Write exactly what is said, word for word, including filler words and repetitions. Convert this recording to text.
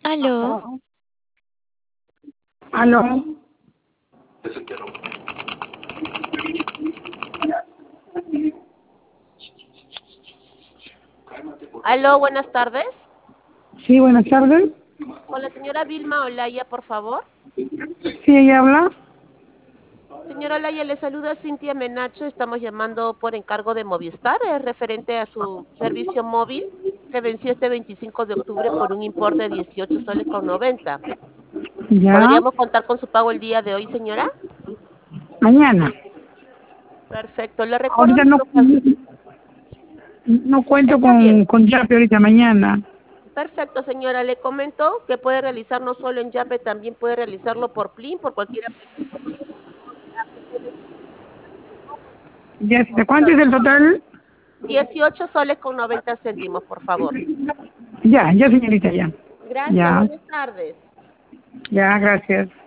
Aló, Aló, Aló, buenas tardes. sí, buenas tardes. Con la señora Vilma Olaya, por favor. Sí, ella habla. Señora Olaya, le saluda Cintia Menacho. Estamos llamando por encargo de Movistar. Es referente a su servicio móvil que venció este veinticinco de octubre por un importe de dieciocho soles con noventa. Ya, ¿Podríamos contar con su pago el día de hoy, señora? mañana. Perfecto. Le recuerdo Ahorita no, nuestro cas- no cuento Está con, bien. con Yape ahorita, mañana. Perfecto, señora. Le comento que puede realizar no solo en Yape, también puede realizarlo por Plin, por cualquier aplicación Ya, ¿cuánto es el total? dieciocho soles con noventa céntimos, por favor. Ya, ya, señorita, ya. Gracias, Ya, buenas tardes. ya, gracias.